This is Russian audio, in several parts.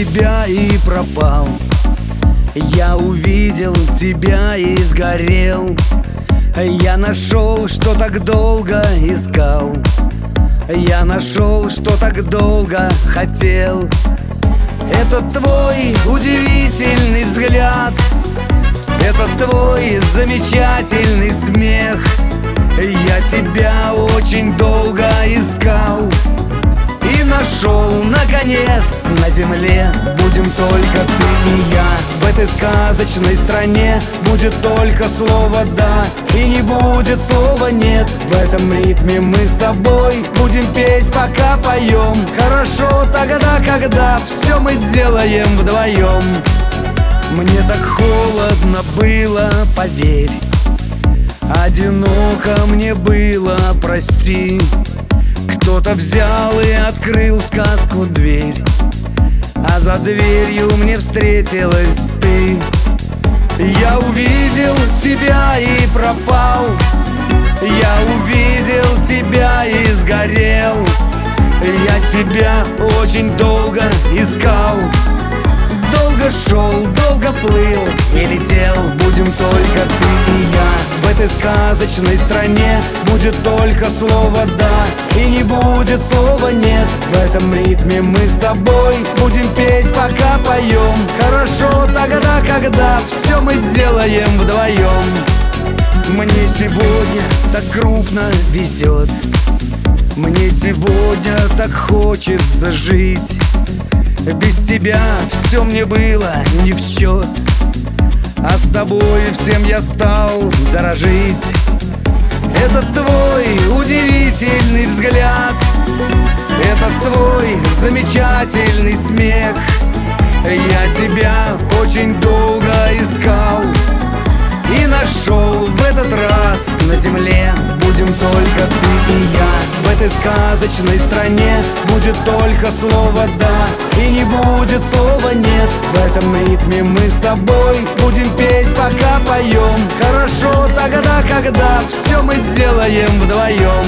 тебя и пропал. Я увидел тебя и сгорел. Я нашел, что так долго искал. Я нашел, что так долго хотел. Это твой удивительный взгляд, это твой замечательный смех. Я тебя очень долго искал и нашел, наконец, на земле. Будем только ты и я в этой сказочной стране. Будет только слово «да» и не будет слова «нет». В этом ритме мы с тобой будем петь, пока поем. Хорошо тогда, когда все мы делаем вдвоем. Мне так холодно было, поверь, одиноко мне было, прости. Кто-то взял и открыл в сказку дверь, а за дверью мне встретилась ты. Я увидел тебя и пропал. Я увидел тебя и сгорел. Я тебя очень долго искал. Долго шел, долго плыл и летел. Будем только ты и я в этой сказочной стране. Будет только слово «да» и не будет слова «нет». В этом ритме мы с тобой будем петь, пока поем. Хорошо тогда, когда все мы делаем вдвоем. Мне сегодня так крупно везет, мне сегодня так хочется жить. Без тебя все мне было не в счет, а с тобой всем я стал дорожить. Это твой удивительный взгляд, это твой замечательный смех. Я тебя очень долго искал и нашел в этот раз на земле. Будем только ты и я в этой сказочной стране. Будет только слово «да» и не будет слова «нет». В этом ритме мы с тобой будем петь, пока поем. Хорошо тогда, когда все мы делаем вдвоем.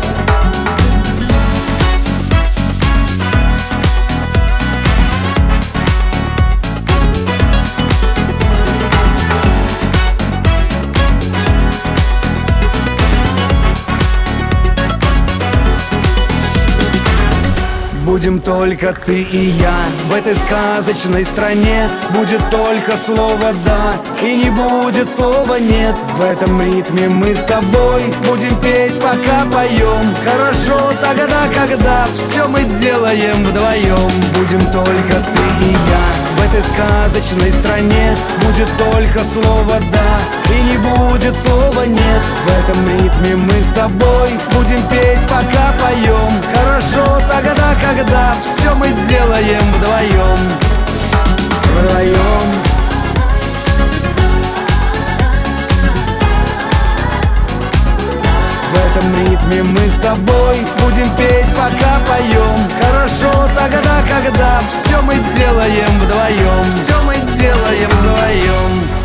Будем только ты и я в этой сказочной стране. Будет только слово «да» и не будет слова «нет». В этом ритме мы с тобой будем петь, пока поем. Хорошо тогда, когда все мы делаем вдвоем. Будем только ты и я в этой сказочной стране. Будет только слово «да» и не будет слова «нет». В этом ритме мы с тобой будем петь, пока поем. Хорошо тогда, когда все мы делаем вдвоем. Вдвоем. В этом ритме мы с тобой будем петь, пока поем. Хорошо тогда, когда все мы делаем вдвоем. Все мы делаем вдвоем.